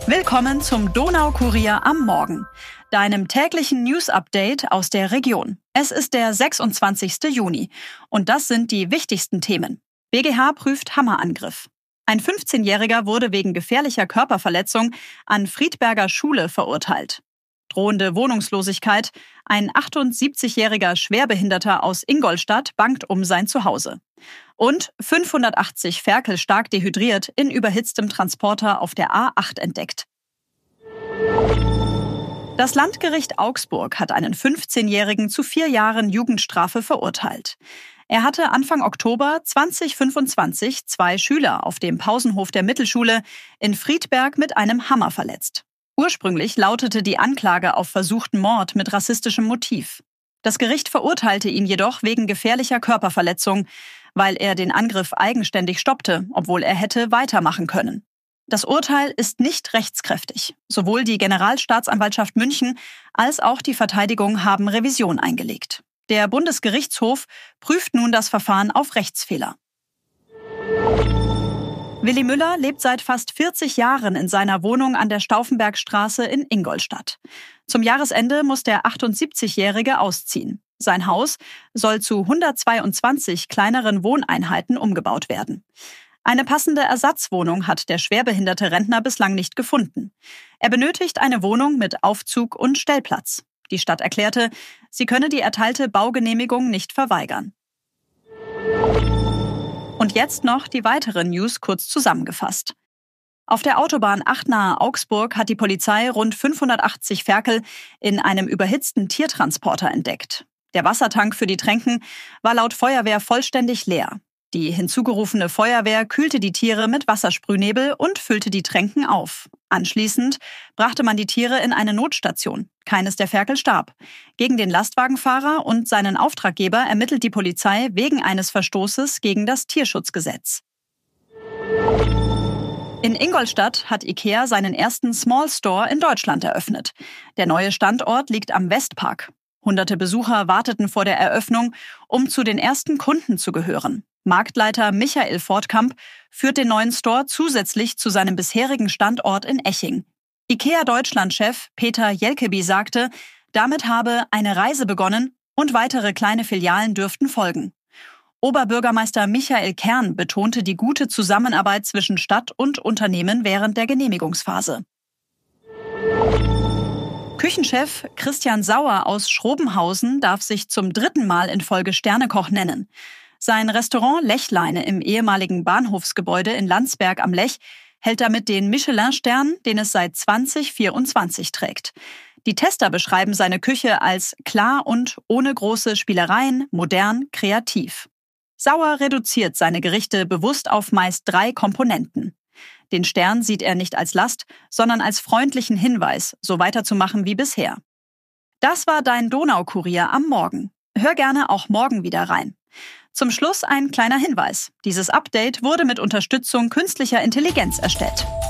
Willkommen zum Donaukurier am Morgen, deinem täglichen News-Update aus der Region. Es ist der 26. Juni und das sind die wichtigsten Themen. BgH prüft Hammerangriff. Ein 15-Jähriger wurde wegen gefährlicher Körperverletzung an Friedberger Schule verurteilt. Drohende Wohnungslosigkeit. Ein 78-jähriger Schwerbehinderter aus Ingolstadt bangt um sein Zuhause. Und 580 Ferkel stark dehydriert in überhitztem Transporter auf der A8 entdeckt. Das Landgericht Augsburg hat einen 15-Jährigen zu 4 Jahren Jugendstrafe verurteilt. Er hatte Anfang Oktober 2025 2 Schüler auf dem Pausenhof der Mittelschule in Friedberg mit einem Hammer verletzt. Ursprünglich lautete die Anklage auf versuchten Mord mit rassistischem Motiv. Das Gericht verurteilte ihn jedoch wegen gefährlicher Körperverletzung, weil er den Angriff eigenständig stoppte, obwohl er hätte weitermachen können. Das Urteil ist nicht rechtskräftig. Sowohl die Generalstaatsanwaltschaft München als auch die Verteidigung haben Revision eingelegt. Der Bundesgerichtshof prüft nun das Verfahren auf Rechtsfehler. Willi Müller lebt seit fast 40 Jahren in seiner Wohnung an der Stauffenbergstraße in Ingolstadt. Zum Jahresende muss der 78-Jährige ausziehen. Sein Haus soll zu 122 kleineren Wohneinheiten umgebaut werden. Eine passende Ersatzwohnung hat der schwerbehinderte Rentner bislang nicht gefunden. Er benötigt eine Wohnung mit Aufzug und Stellplatz. Die Stadt erklärte, sie könne die erteilte Baugenehmigung nicht verweigern. Und jetzt noch die weiteren News kurz zusammengefasst. Auf der Autobahn 8 nahe Augsburg hat die Polizei rund 580 Ferkel in einem überhitzten Tiertransporter entdeckt. Der Wassertank für die Tränken war laut Feuerwehr vollständig leer. Die hinzugerufene Feuerwehr kühlte die Tiere mit Wassersprühnebel und füllte die Tränken auf. Anschließend brachte man die Tiere in eine Notstation. Keines der Ferkel starb. Gegen den Lastwagenfahrer und seinen Auftraggeber ermittelt die Polizei wegen eines Verstoßes gegen das Tierschutzgesetz. In Ingolstadt hat IKEA seinen ersten Small Store in Deutschland eröffnet. Der neue Standort liegt am Westpark. Hunderte Besucher warteten vor der Eröffnung, um zu den ersten Kunden zu gehören. Marktleiter Michael Fortkamp führt den neuen Store zusätzlich zu seinem bisherigen Standort in Eching. IKEA-Deutschland-Chef Peter Jelkeby sagte, damit habe eine Reise begonnen und weitere kleine Filialen dürften folgen. Oberbürgermeister Michael Kern betonte die gute Zusammenarbeit zwischen Stadt und Unternehmen während der Genehmigungsphase. Küchenchef Christian Sauer aus Schrobenhausen darf sich zum 3. Mal in Folge Sternekoch nennen. Sein Restaurant Lechleine im ehemaligen Bahnhofsgebäude in Landsberg am Lech hält damit den Michelin-Stern, den es seit 2024 trägt. Die Tester beschreiben seine Küche als klar und ohne große Spielereien, modern, kreativ. Sauer reduziert seine Gerichte bewusst auf meist 3 Komponenten. Den Stern sieht er nicht als Last, sondern als freundlichen Hinweis, so weiterzumachen wie bisher. Das war dein Donaukurier am Morgen. Hör gerne auch morgen wieder rein. Zum Schluss ein kleiner Hinweis. Dieses Update wurde mit Unterstützung künstlicher Intelligenz erstellt.